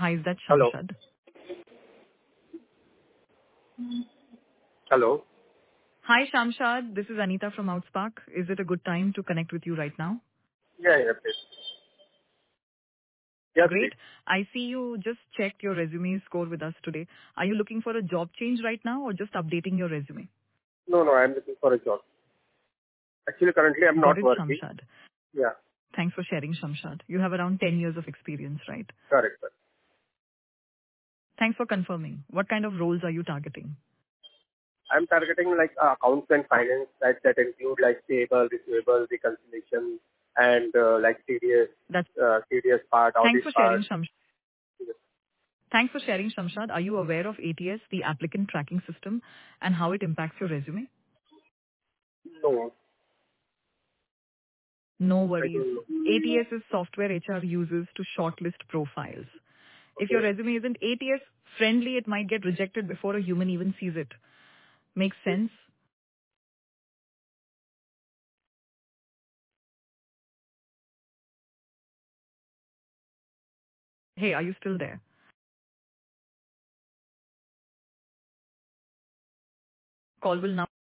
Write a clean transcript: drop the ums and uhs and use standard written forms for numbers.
Hi, is that Hello. Shamshad? Hello. Hi, Shamshad. This is Anita from Outspark. Is it a good time to connect with you right now? Yeah, please. Yes, Great. please. I see you just checked your resume score with us today. Are you looking for a job change right now or just updating your resume? No, I'm looking for a job. Actually, currently I'm Got not it, working. Shamshad. Yeah, Thanks for sharing, Shamshad. You have around 10 years of experience, right? correct, sir. Thanks for confirming. What kind of roles are you targeting? I'm targeting like accounts and finance that include like payable, receivable, reconciliation, and like That's TDS part, Thanks audit for part. sharing, Shamshad. Thanks for sharing, Shamshad. Are you aware of ATS, the applicant tracking system, and how it impacts your resume? No, No I worries. don't know. ATS is software HR uses to shortlist profiles. If your Okay. resume isn't ATS friendly, it might get rejected before a human even sees it. Makes sense? Hey, are you still there? Call will now